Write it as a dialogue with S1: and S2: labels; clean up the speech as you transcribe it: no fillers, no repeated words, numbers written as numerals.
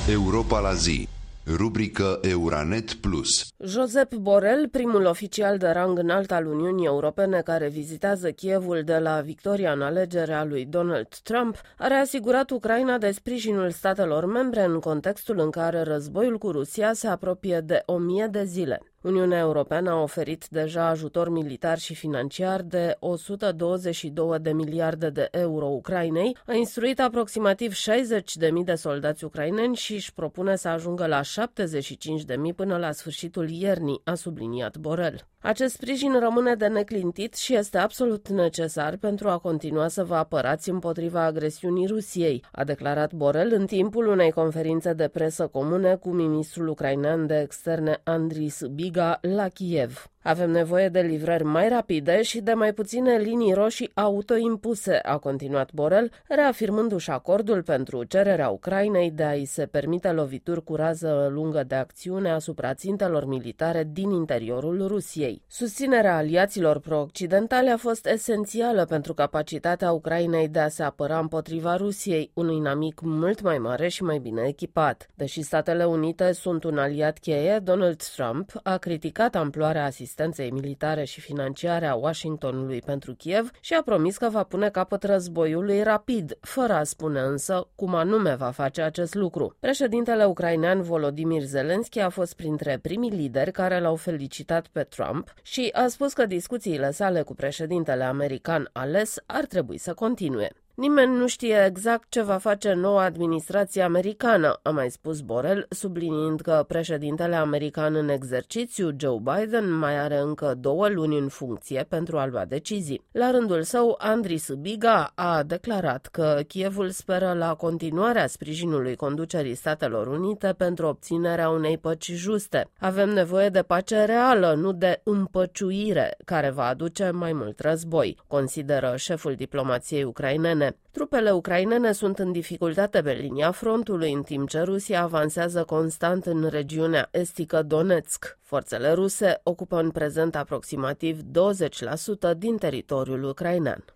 S1: Europa la zi, rubrică Euranet Plus.
S2: Josep Borrell, primul oficial de rang înalt al Uniunii Europene care vizitează Kievul de la victoria în alegerea lui Donald Trump, a reasigurat Ucraina de sprijinul statelor membre în contextul în care războiul cu Rusia se apropie de 1000 de zile. Uniunea Europeană a oferit deja ajutor militar și financiar de 122 de miliarde de euro Ucrainei, a instruit aproximativ 60.000 de soldați ucraineni și își propune să ajungă la 75.000 până la sfârșitul iernii, a subliniat Borrell. Acest sprijin rămâne de neclintit și este absolut necesar pentru a continua să vă apărați împotriva agresiunii Rusiei, a declarat Borrell în timpul unei conferințe de presă comune cu ministrul ucrainean de externe Andrii Sybiga la Kiev. Avem nevoie de livrări mai rapide și de mai puține linii roșii autoimpuse, a continuat Borrell, reafirmându-și acordul pentru cererea Ucrainei de a-i se permite lovituri cu rază lungă de acțiune asupra țintelor militare din interiorul Rusiei. Susținerea aliaților pro-occidentali a fost esențială pentru capacitatea Ucrainei de a se apăra împotriva Rusiei, un inamic mult mai mare și mai bine echipat. Deși Statele Unite sunt un aliat cheie, Donald Trump a criticat amploarea asistenței militare și financiare a Washingtonului pentru Kiev și a promis că va pune capăt războiului rapid, fără a spune însă cum anume va face acest lucru. Președintele ucrainean Volodymyr Zelensky a fost printre primii lideri care l-au felicitat pe Trump și a spus că discuțiile sale cu președintele american ales ar trebui să continue. Nimeni nu știe exact ce va face noua administrație americană, a mai spus Borrell, subliniind că președintele american în exercițiu, Joe Biden, mai are încă 2 luni în funcție pentru a lua decizii. La rândul său, Andrii Sybiga a declarat că Kievul speră la continuarea sprijinului conducerii Statelor Unite pentru obținerea unei păci juste. Avem nevoie de pace reală, nu de împăciuire, care va aduce mai mult război, consideră șeful diplomației ucrainene. Trupele ucrainene sunt în dificultate pe linia frontului, în timp ce Rusia avansează constant în regiunea estică Donetsk. Forțele ruse ocupă în prezent aproximativ 20% din teritoriul ucrainean.